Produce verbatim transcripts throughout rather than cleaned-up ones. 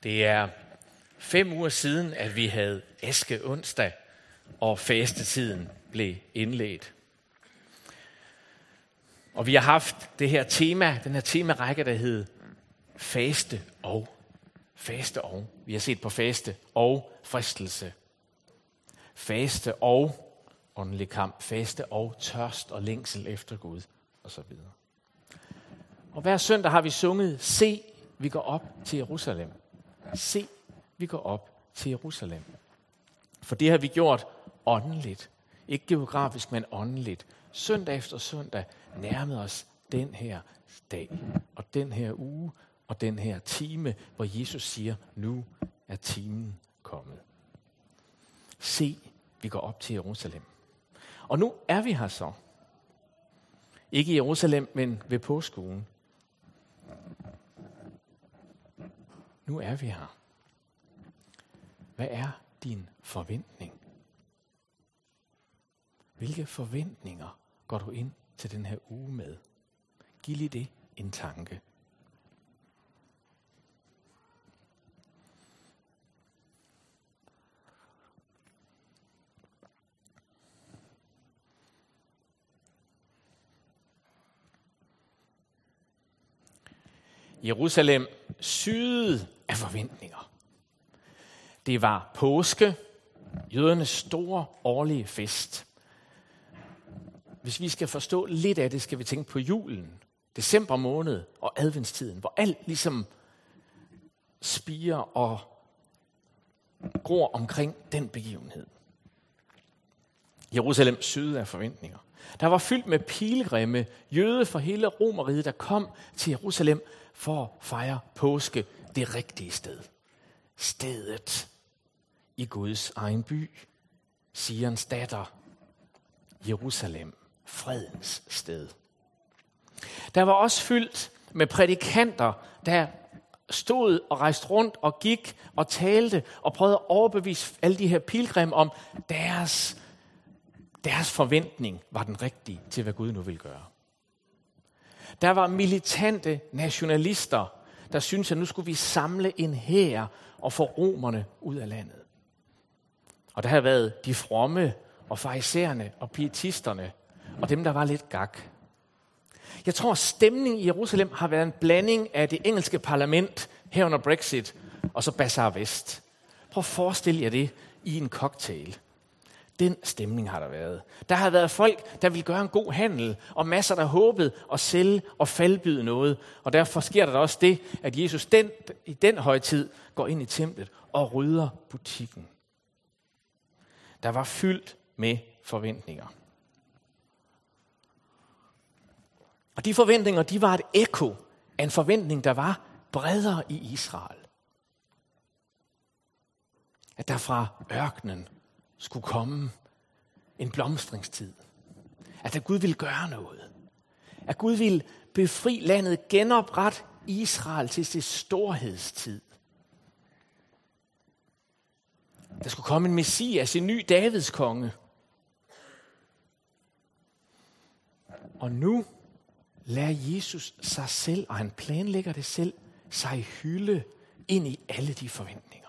Det er fem uger siden, at vi havde aske onsdag, og fastetiden blev indledt. Og vi har haft det her tema, den her temarække, der hed faste og. Faste og. Vi har set på faste og fristelse. Faste og åndelig kamp. Faste og tørst og længsel efter Gud. Og så videre. Og hver søndag har vi sunget, se, vi går op til Jerusalem. Se, vi går op til Jerusalem. For det har vi gjort åndeligt. Ikke geografisk, men åndeligt. Søndag efter søndag nærmede os den her dag, og den her uge, og den her time, hvor Jesus siger, nu er timen kommet. Se, vi går op til Jerusalem. Og nu er vi her så. Ikke i Jerusalem, men ved påskeugen. Nu er vi her. Hvad er din forventning? Hvilke forventninger går du ind til den her uge med? Giv lige det en tanke. Jerusalem syede af forventninger. Det var påske, jødernes store årlige fest. Hvis vi skal forstå lidt af det, skal vi tænke på julen, december måned og adventstiden, hvor alt ligesom spirer og gror omkring den begivenhed. Jerusalem syede af forventninger. Der var fyldt med pilgrimme, jøde fra hele Romerriget, der kom til Jerusalem for at fejre påske, det rigtige sted. Stedet i Guds egen by, Sions datter, Jerusalem, fredens sted. Der var også fyldt med prædikanter, der stod og rejste rundt og gik og talte og prøvede at overbevise alle de her pilgrimme om deres, deres forventning var den rigtige til, hvad Gud nu ville gøre. Der var militante nationalister, der syntes, at nu skulle vi samle en hær og få romerne ud af landet. Og der havde været de fromme og farisæerne og pietisterne og dem, der var lidt gak. Jeg tror, stemningen i Jerusalem har været en blanding af det engelske parlament, herunder Brexit, og så Bazar Vest. Prøv at forestille jer det i en cocktail. Den stemning har der været. Der har været folk, der ville gøre en god handel, og masser, der håbede at sælge og faldbyde noget. Og derfor sker der også det, at Jesus den, i den højtid går ind i templet og rydder butikken. Der var fyldt med forventninger. Og de forventninger, de var et ekko af en forventning, der var bredere i Israel. At der fra ørkenen skulle komme en blomstringstid. At der Gud ville gøre noget. At Gud ville befri landet, genoprette Israel til sin storhedstid. Der skulle komme en Messias, en ny Davids konge. Og nu lader Jesus sig selv, og han planlægger det selv, sig hylde ind i alle de forventninger.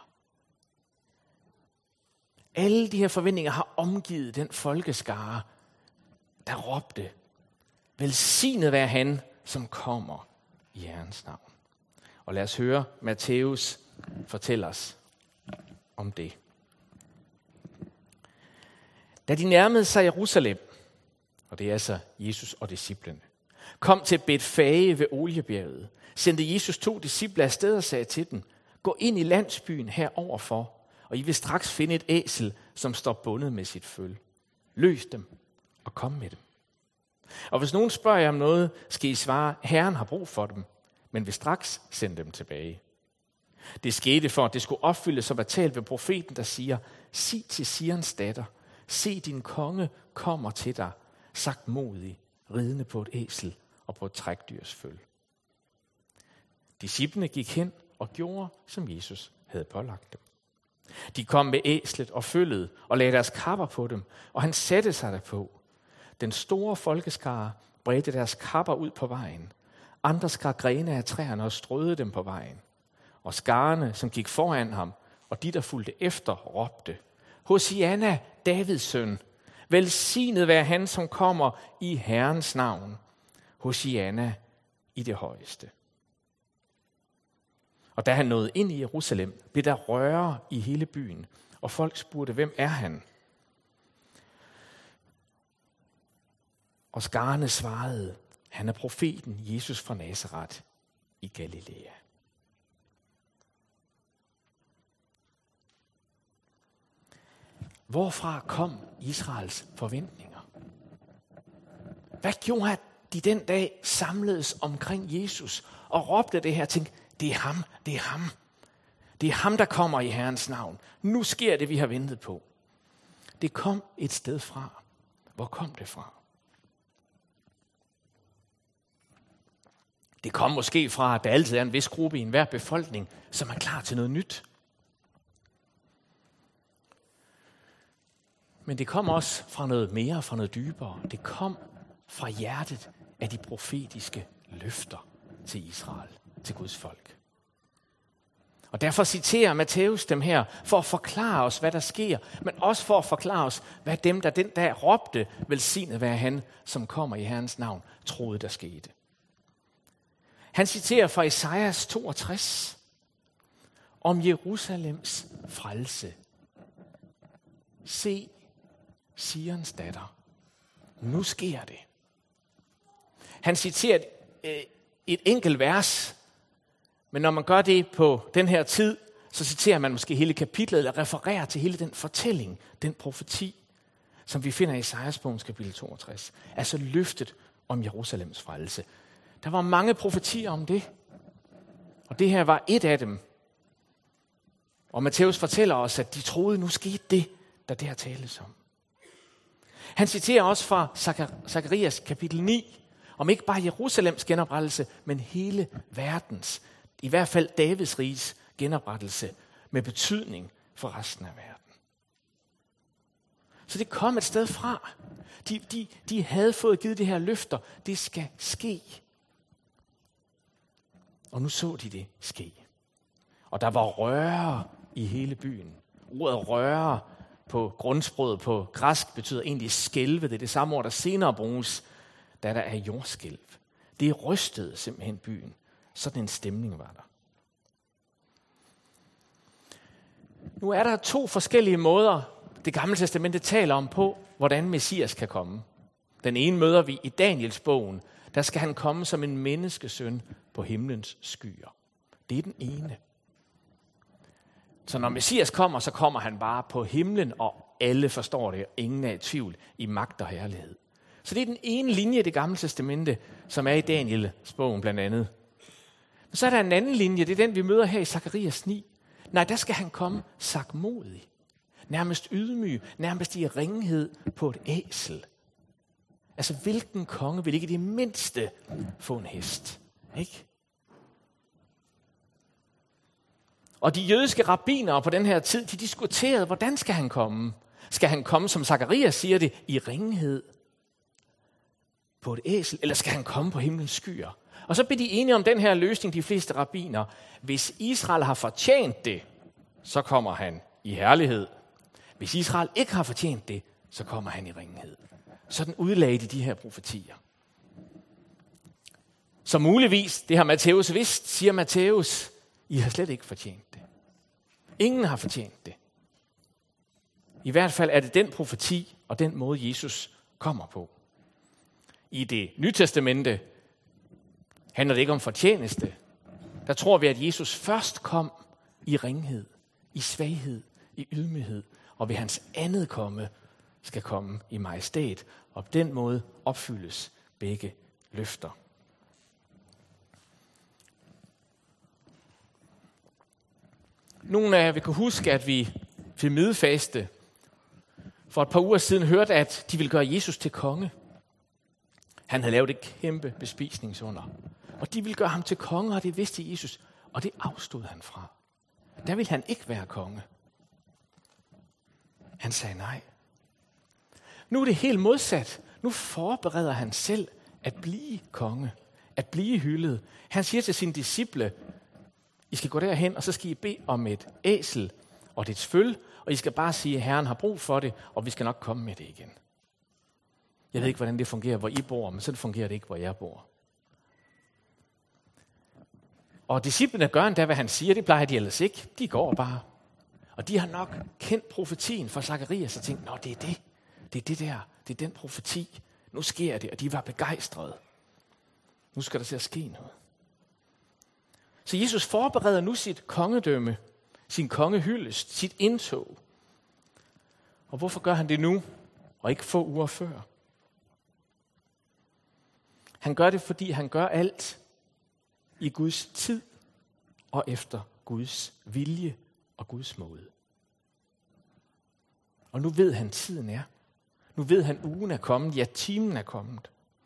Alle de her forventninger har omgivet den folkeskare, der råbte, velsignet være han, som kommer i Herrens navn. Og lad os høre Matthæus fortælle os om det. Da de nærmede sig Jerusalem, og det er altså Jesus og disciplene, kom til Betfage ved Oliebjerget, sendte Jesus to disciple afsted og sagde til dem, gå ind i landsbyen heroverfor, og I vil straks finde et æsel, som står bundet med sit føl. Løs dem og kom med dem. Og hvis nogen spørger jer om noget, skal I svare, Herren har brug for dem, men vil straks sende dem tilbage. Det skete for, at det skulle opfyldes, som er talt ved profeten, der siger, sig til Sions datter, se din konge kommer til dig, sagt modig, ridende på et æsel og på et trækdyrs føl. Disciplene gik hen og gjorde, som Jesus havde pålagt dem. De kom med æslet og følget og lagde deres kapper på dem, og han satte sig derpå. Den store folkeskare bredte deres kapper ud på vejen. Andre skar grene af træerne og strøede dem på vejen. Og skarne, som gik foran ham, og de, der fulgte efter, råbte: Hosianna, Davids søn, velsignet være han, som kommer i Herrens navn. Hosianna i det højeste. Og da han nåede ind i Jerusalem, blev der røre i hele byen, og folk spurgte: Hvem er han? Og skarne svarede: Han er profeten Jesus fra Nazaret i Galilea. Hvorfra kom Israels forventninger? Hvad gjorde de den dag samledes omkring Jesus og råbte det her ting? Det er ham, det er ham. Det er ham, der kommer i Herrens navn. Nu sker det, vi har ventet på. Det kom et sted fra. Hvor kom det fra? Det kom måske fra, at der altid er en vis gruppe i enhver befolkning, som er klar til noget nyt. Men det kom også fra noget mere, fra noget dybere. Det kom fra hjertet af de profetiske løfter til Israel, til Guds folk. Og derfor citerer Matthæus dem her, for at forklare os, hvad der sker, men også for at forklare os, hvad dem, der den dag råbte, velsignet være han, som kommer i Herrens navn, troede, der skete. Han citerer fra Esajas toogtres om Jerusalems frelse. Se, Sions datter, nu sker det. Han citerer et, et enkelt vers, men når man gør det på den her tid, så citerer man måske hele kapitlet, eller refererer til hele den fortælling, den profeti, som vi finder i Esajas bogens kapitel toogtres. Altså løftet om Jerusalems frelse. Der var mange profetier om det, og det her var et af dem. Og Matthæus fortæller os, at de troede, nu skete det, der der tales om. Han citerer også fra Zakarias kapitel ni, om ikke bare Jerusalems genoprettelse, men hele verdens, i hvert fald Davids riges genoprettelse, med betydning for resten af verden. Så det kom et sted fra. De, de, de havde fået givet de her løfter. Det skal ske. Og nu så de det ske. Og der var røre i hele byen. Ordet røre på grundsproget på græsk betyder egentlig skælve. Det er det samme ord, der senere bruges, da der er jordskælv. Det rystede simpelthen byen. Sådan en stemning var der. Nu er der to forskellige måder, det gamle testamente taler om på, hvordan Messias kan komme. Den ene møder vi i Daniels bogen. Der skal han komme som en menneskesøn på himlens skyer. Det er den ene. Så når Messias kommer, så kommer han bare på himlen, og alle forstår det, og ingen er i tvivl, i magt og herlighed. Så det er den ene linje i det gamle testamente, som er i Daniels bogen blandt andet. Men så er der en anden linje, det er den, vi møder her i Zakarias ni. Nej, der skal han komme sagtmodig, nærmest ydmyg, nærmest i ringhed på et æsel. Altså, hvilken konge vil ikke i det mindste få en hest? Ikke? Og de jødiske rabbinere på den her tid, de diskuterede, hvordan skal han komme? Skal han komme, som Zakarias siger det, i ringhed på et æsel, eller skal han komme på himlens skyer? Og så blev de enige om den her løsning, de fleste rabbiner. Hvis Israel har fortjent det, så kommer han i herlighed. Hvis Israel ikke har fortjent det, så kommer han i ringhed. Sådan udlagde de de her profetier. Så muligvis, det har Matthæus vidst, siger Matthæus, I har slet ikke fortjent det. Ingen har fortjent det. I hvert fald er det den profeti og den måde, Jesus kommer på. I det Nye Testamente handler det ikke om fortjeneste. Der tror vi, at Jesus først kom i ringhed, i svaghed, i ydmyghed, og ved hans andet komme skal komme i majestæt, og på den måde opfyldes begge løfter. Nogle af jer vil kunne huske, at vi til middelfaste for et par uger siden hørte, at de ville gøre Jesus til konge. Han havde lavet et kæmpe bespisningsunder, og de ville gøre ham til konge, og det vidste Jesus, og det afstod han fra. Der ville han ikke være konge. Han sagde nej. Nu er det helt modsat. Nu forbereder han selv at blive konge, at blive hyldet. Han siger til sine disciple I skal gå derhen, og så skal I bede om et æsel og dets føl, og I skal bare sige, at Herren har brug for det, og vi skal nok komme med det igen. Jeg ved ikke, hvordan det fungerer, hvor I bor, men sådan fungerer det ikke, hvor jeg bor. Og disciplene gør endda, hvad han siger, det plejer de ellers ikke. De går bare. Og de har nok kendt profetien fra Zakarias og tænkt, nå, det er det. Det er det der. Det er den profeti. Nu sker det, og de var begejstrede. Nu skal der til at ske noget. Så Jesus forbereder nu sit kongedømme, sin kongehyldest, sit indtog. Og hvorfor gør han det nu, og ikke få uger før? Han gør det, fordi han gør alt i Guds tid og efter Guds vilje og Guds måde. Og nu ved han, tiden er. Nu ved han, ugen er kommet. Ja, timen er kommet.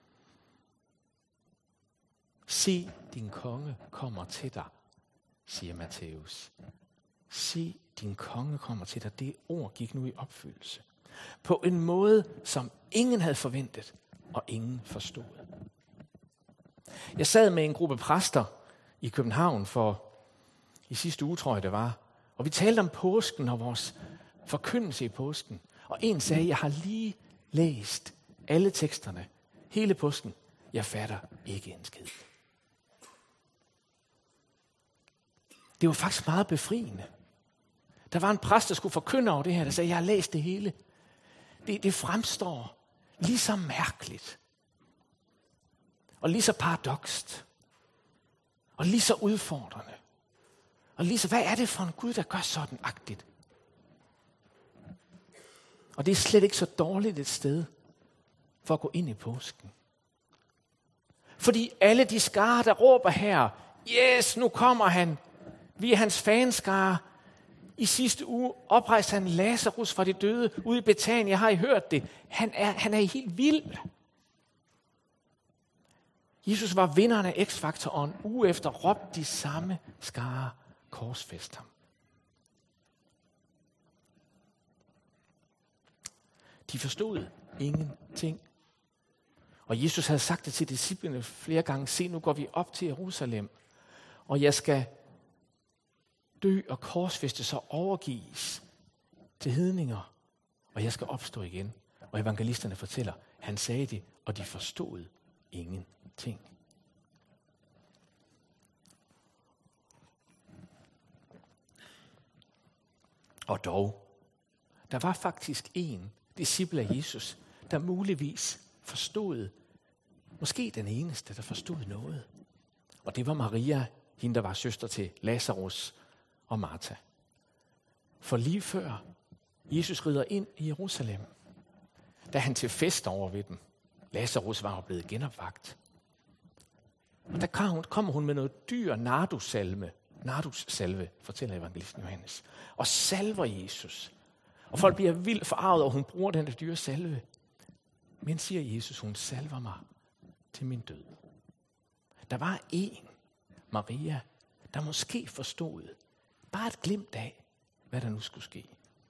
Se, din konge kommer til dig, siger Matthæus. Se, din konge kommer til dig. Det ord gik nu i opfyldelse. På en måde, som ingen havde forventet, og ingen forstod. Jeg sad med en gruppe præster i København for i sidste uge, tror jeg det var. Og vi talte om påsken og vores forkyndelse i påsken. Og en sagde, jeg har lige læst alle teksterne, hele påsken. Jeg fatter ikke en skid. Det var faktisk meget befriende. Der var en præst, der skulle forkynde over det her, der sagde, jeg har læst det hele. Det, det fremstår lige så mærkeligt. Og lige så paradokst. Og lige så udfordrende. Og lige så, hvad er det for en Gud, der gør sådan agtigt? Og det er slet ikke så dårligt et sted for at gå ind i påsken. Fordi alle de skarer, der råber her, yes, nu kommer han. Vi er hans fanskare. I sidste uge oprejste han Lazarus fra de døde ude i Betania. Har I hørt det? Han er, han er helt vild. Jesus var vinderen af X-Factor, og en uge efter råbte de samme skare korsfæst ham. De forstod ingenting. Og Jesus havde sagt det til disciplene flere gange. Se, nu går vi op til Jerusalem, og jeg skal dø og korsfæstes og overgives til hedninger, og jeg skal opstå igen. Og evangelisterne fortæller, han sagde det, og de forstod ingenting. Og dog, der var faktisk en disciple af Jesus, der muligvis forstod, måske den eneste, der forstod noget. Og det var Maria, hende der var søster til Lazarus og Martha. For lige før Jesus rider ind i Jerusalem, da han til fest over ved dem, Lazarus var jo blevet genopvagt. Og der kom hun, kommer hun med noget dyr nardussalve, nardussalve, fortæller evangelisten Johannes, og salver Jesus. Og folk bliver vildt forarvet, og hun bruger den der dyre salve. Men siger Jesus, hun salver mig til min død. Der var en, Maria, der måske forstod, bare et glimt af, hvad der nu skulle ske.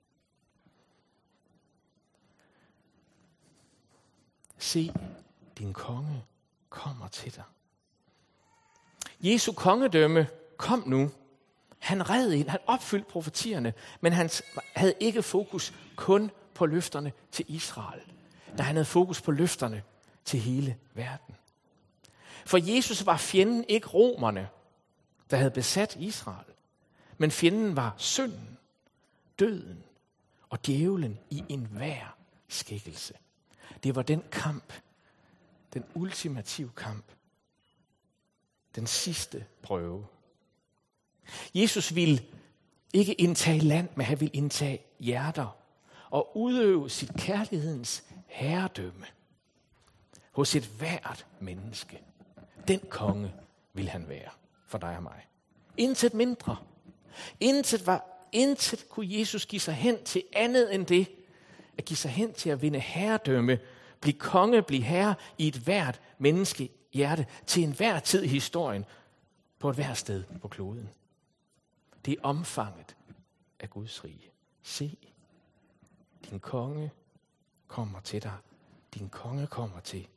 Se, din konge kommer til dig. Jesu kongedømme kom nu. Han red ind, han opfyldte profetierne, men han havde ikke fokus kun på løfterne til Israel. Da han havde fokus på løfterne til hele verden. For Jesus var fjenden ikke romerne, der havde besat Israel. Men fjenden var synden, døden og djævlen i enhver skikkelse. Det var den kamp, den ultimative kamp, den sidste prøve. Jesus ville ikke indtage land, men han ville indtage hjerter og udøve sit kærlighedens herredømme hos et hvert menneske. Den konge vil han være for dig og mig. Intet mindre. Intet, var, intet kunne Jesus give sig hen til andet end det, at give sig hen til at vinde herredømme, blive konge, blive herre i et hvert menneske hjerte, til enhver tid i historien, på et hvert sted på kloden. Det er omfanget af Guds rige. Se, din konge kommer til dig. Din konge kommer til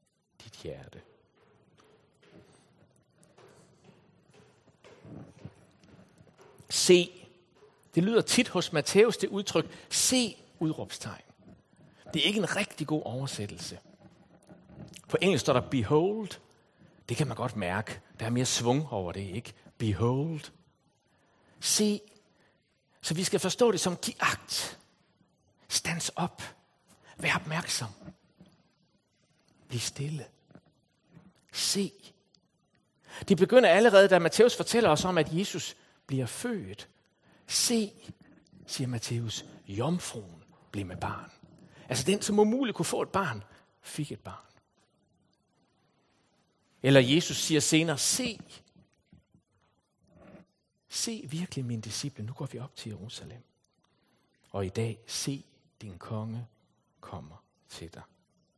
dit hjerte. Se. Det lyder tit hos Matthæus det udtryk, se udråbstegn. Det er ikke en rigtig god oversættelse. På engelsk står der behold. Det kan man godt mærke. Der er mere svung over det, ikke? Behold. Se. Så vi skal forstå det som giv agt. Stands op. Vær opmærksom. Bliv stille. Se. Det begynder allerede, da Matthæus fortæller os om, at Jesus bliver født. Se, siger Matthæus, jomfruen blev med barn. Altså den, som umuligt kunne få et barn, fik et barn. Eller Jesus siger senere, se. Se virkelig, mine disciple, nu går vi op til Jerusalem. Og i dag, se, din konge kommer til dig.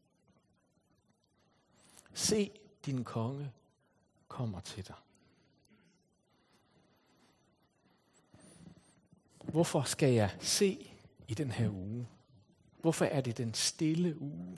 Se, din konge kommer til dig. Hvorfor skal jeg se i den her uge? Hvorfor er det den stille uge?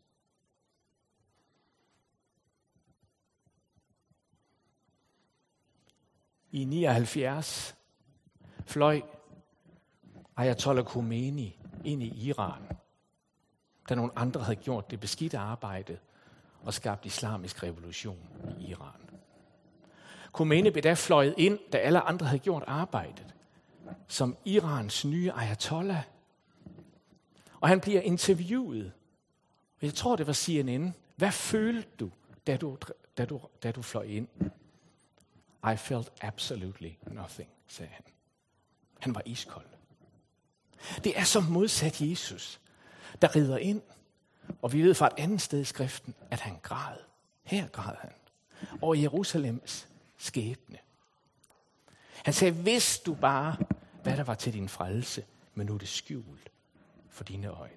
I nioghalvfjerds fløj Ayatollah Khomeini ind i Iran, da nogle andre havde gjort det beskidte arbejde og skabt islamisk revolution i Iran. Khomeini blev da fløjet ind, da alle andre havde gjort arbejdet, som Irans nye ayatollah. Og han bliver interviewet. Og jeg tror, det var C N N. Hvad følte du, da du, da du, da du fløj ind? I felt absolutely nothing, sagde han. Han var iskold. Det er som modsat Jesus, der rider ind. Og vi ved fra et andet sted i skriften, at han græd. Her græd han. Over Jerusalems skæbne. Han sagde, hvis du bare, hvad der var til din frelse, men nu er det skjult for dine øjne.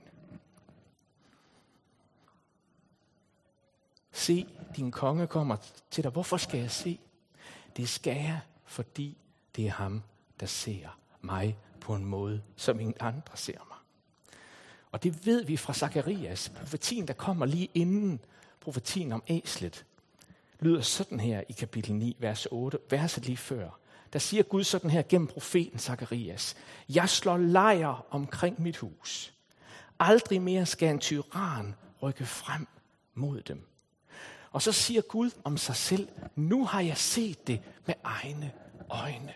Se, din konge kommer til dig. Hvorfor skal jeg se? Det skal jeg, fordi det er ham, der ser mig på en måde, som ingen andre ser mig. Og det ved vi fra Zakarias. Profetien, der kommer lige inden profetien om æslet, lyder sådan her i kapitel ni, vers otte, verset lige før. Der siger Gud sådan her gennem profeten Zakarias. Jeg slår lejr omkring mit hus. Aldrig mere skal en tyran rykke frem mod dem. Og så siger Gud om sig selv, nu har jeg set det med egne øjne.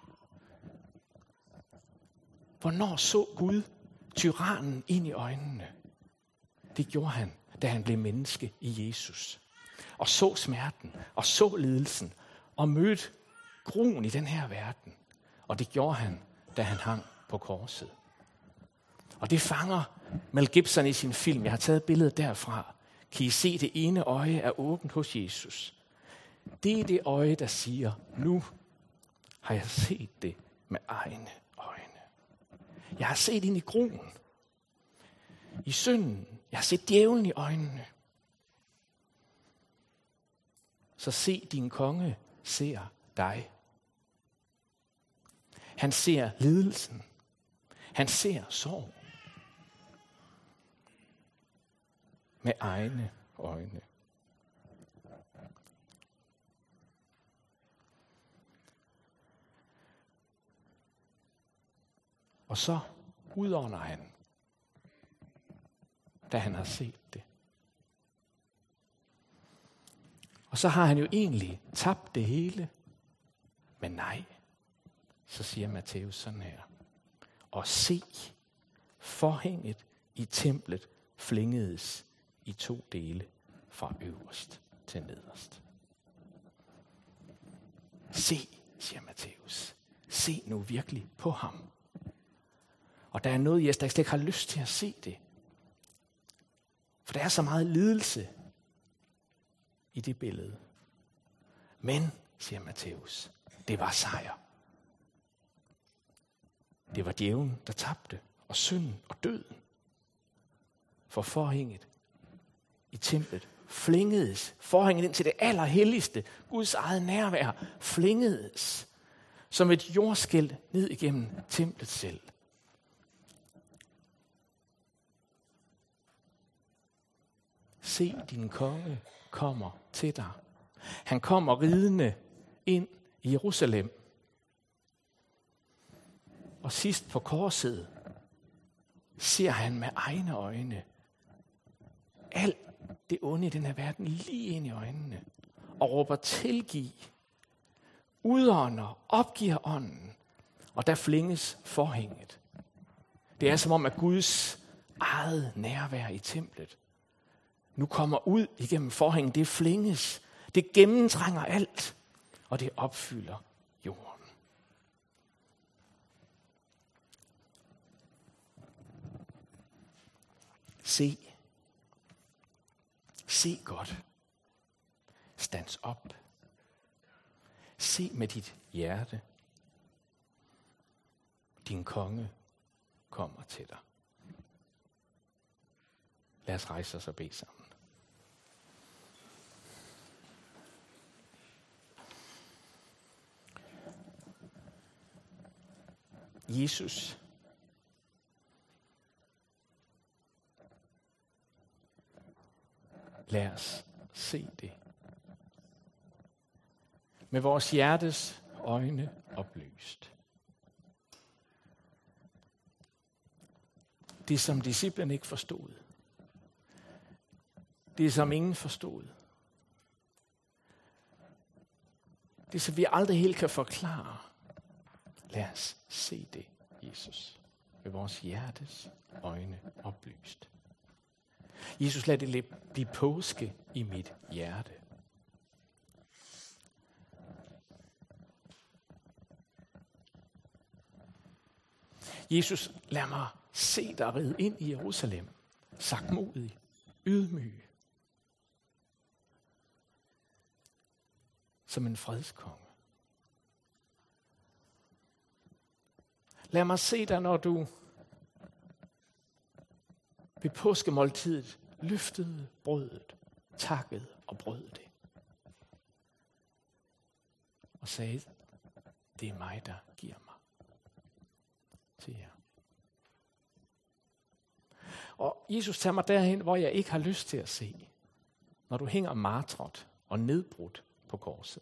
Hvornår så Gud tyrannen ind i øjnene? Det gjorde han, da han blev menneske i Jesus. Og så smerten, og så lidelsen, og mødte gruen i den her verden. Og det gjorde han, da han hang på korset. Og det fanger Mel Gibson i sin film. Jeg har taget billedet derfra. Kan I se, det ene øje er åbent hos Jesus. Det er det øje, der siger, nu har jeg set det med egne øjne. Jeg har set ind i gruen, i synden. Jeg har set djævlen i øjnene. Så se, din konge ser dig. Han ser lidelsen. Han ser sorg. Med egne øjne. Og så udånder han, da han har set det. Og så har han jo egentlig tabt det hele. Men nej, så siger Matthæus sådan her. Og se, forhænget i templet flængedes i to dele fra øverst til nederst. Se, siger Matthæus. Se nu virkelig på ham. Og der er noget i os, der slet ikke har lyst til at se det. For der er så meget lidelse i det billede. Men, siger Matthæus, det var sejr. Det var djævlen, der tabte, og synden og døden. For forhænget i templet flængedes, forhænget ind til det allerhelligste, Guds eget nærvær, flængedes som et jordskælv ned igennem templet selv. Se, din konge kommer til dig. Han kommer ridende ind i Jerusalem. Og sidst på korset ser han med egne øjne alt det onde i den her verden lige ind i øjnene og råber tilgiv, udånder, opgiver ånden, og der flænges forhænget. Det er som om, at Guds eget nærvær i templet nu kommer ud igennem forhænget. Det flænges, det gennemtrænger alt, og det opfylder jorden. Se. Se godt. Stands op. Se med dit hjerte. Din konge kommer til dig. Lad os rejse os og bede sammen. Jesus, lad os se det. Med vores hjertes øjne oplyst. Det, som disciplene ikke forstod. Det, som ingen forstod. Det, som vi aldrig helt kan forklare. Lad os se det, Jesus, med vores hjertes øjne oplyst. Jesus, lad det blive påske i mit hjerte. Jesus, lad mig se dig ride ind i Jerusalem, sagtmodig, ydmyg, som en fredskonge. Lad mig se dig, når du ved påskemåltidet løftede brødet, takkede og brød det. Og sagde, det er mig, der giver mig til jer. Og Jesus tager mig derhen, hvor jeg ikke har lyst til at se, når du hænger martret og nedbrudt på korset.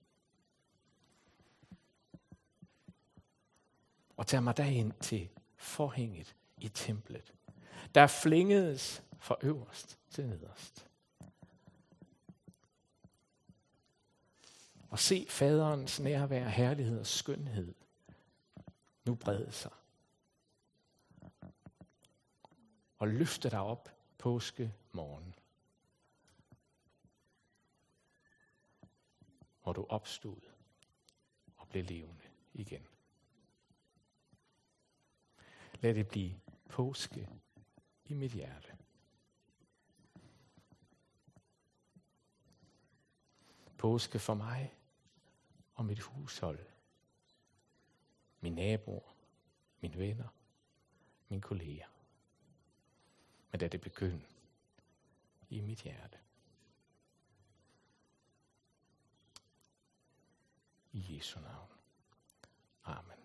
Og tager mig derhen til forhænget i templet, der flængedes fra øverst til nederst. Og se faderens nærvær, herlighed og skønhed nu brede sig. Og løfte dig op påske morgen, hvor du opstod og blev levende igen. Lad det blive påske i mit hjerte. Påske for mig og mit hushold, mine naboer, mine venner, mine kolleger. Men lad det begynde i mit hjerte. I Jesu navn. Amen.